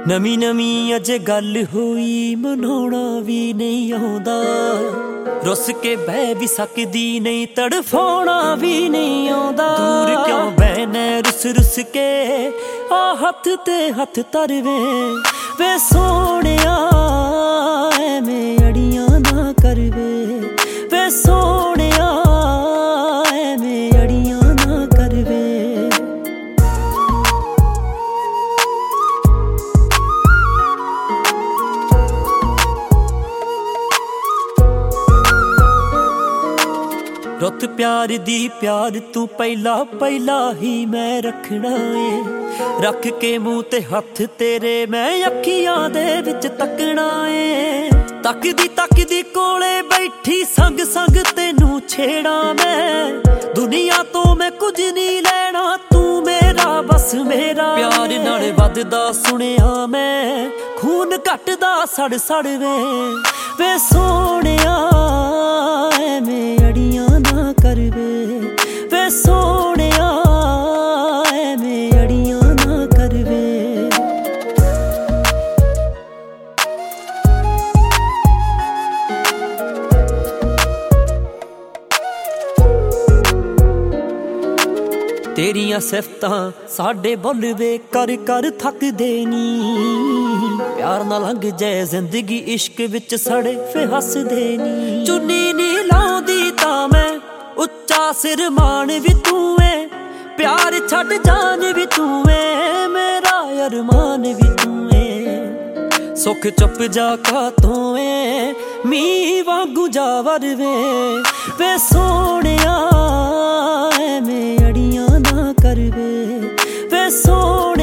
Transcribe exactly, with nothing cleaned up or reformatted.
ਨਵੀਂ ਨਵੀਂ ਅਜੇ ਗੱਲ ਹੋਈ ਮਨਾਉਣਾ ਵੀ ਨਹੀਂ ਆਉਂਦਾ। ਰੁੱਸ ਕੇ ਬਹਿ ਵੀ ਸਕਦੀ ਨਹੀਂ, ਤੜਫਾਉਣਾ ਵੀ ਨਹੀਂ ਆਉਂਦਾ। ਦੂਰ ਕਿਉਂ ਬਹਿਨੇ ਰੁੱਸ ਰੁੱਸ ਕੇ, ਆ ਹੱਥ ਤੇ ਹੱਥ ਧਰਵੇ ਵੇ ਸੋਹਣਿਆ, ਐਵੇਂ ਅੜੀਆਂ ਨਾ ਕਰਵੇ ਵੇ ਸੋਹਣਿਆ, ਐਵੇਂ ਅੜੀਆਂ ਨਾ ਕਰਵੇ। ਰੁੱਤ ਪਿਆਰ ਦੀ ਪਿਆਰ ਤੂੰ ਪਹਿਲਾ ਪਹਿਲਾ ਹੀ ਮੈਂ ਰੱਖਣਾ ਏ, ਰੱਖ ਕੇ ਮੂੰਹ ਤੇ ਹੱਥ ਤੇਰੇ ਮੈਂ ਅੱਖੀਆਂ ਦੇ ਵਿੱਚ ਤੱਕਣਾ ਏ। ਤੱਕਦੀ ਤੱਕਦੀ ਕੋਲੇ ਬੈਠੀ ਸੰਗ ਸੰਗ ਤੈਨੂੰ ਛੇੜਾ ਮੈਂ, ਦੁਨੀਆ ਤੋਂ ਮੈਂ ਕੁਝ ਨਹੀਂ ਲੈਣਾ, ਤੂੰ ਮੇਰਾ ਬਸ ਮੇਰਾ। ਪਿਆਰ ਨਾਲ ਵੱਧਦਾ ਸੁਣਿਆ ਮੈਂ, ਖੂਨ ਘਟਦਾ ਸੜ ਸੜ ਵੇ ਵੇ ਸੋਹਣਿਆ, ਐਵੇਂ ਅੜੀਆਂ ਨਾ ਕਰਵੇ ਵੇ ਸੋਹਣਿਆ, ਐਵੇਂ ਅੜੀਆਂ ਨਾ ਕਰਵੇ। ਤੇਰੀਆਂ ਸਿਫਤਾਂ ਸਾਡੇ ਬੁੱਲ ਵੇ ਕਰ ਕਰ ਥੱਕਦੇ ਨੀ, ਪਿਆਰ ਨਾਲ ਲੰਘ ਜਾਏ ਜ਼ਿੰਦਗੀ ਇਸ਼ਕ ਵਿੱਚ ਸੜੇ ਫੇ ਹੱਸਦੇ ਨੀ। ਚੁੰਨੀ ਨੀ ਲਾਉਂਦੀ ਤਾਂ ਮੈਂ ਉੱਚਾ ਸਿਰ ਮਾਣ ਵੀ ਤੂੰ ਏ, ਪਿਆਰ ਛੱਡ ਜਾਨ ਵੀ ਤੂੰ ਏ, ਮੇਰਾ ਅਰਮਾਨ ਵੀ ਤੂੰ ਏ। ਸੁੱਖ ਚੁੱਪ ਜਾ ਕਾਤੋਂ ਏ, ਮੀਂਹ ਵਾਂਗੂ ਜਾ ਵਰਵੇ ਵੇ ਸੋਹਣਿਆ, ਐਵੇਂ ਅੜੀਆਂ ਨਾ ਕਰਵੇ ਵੇ ਸੋਹਣਿਆ।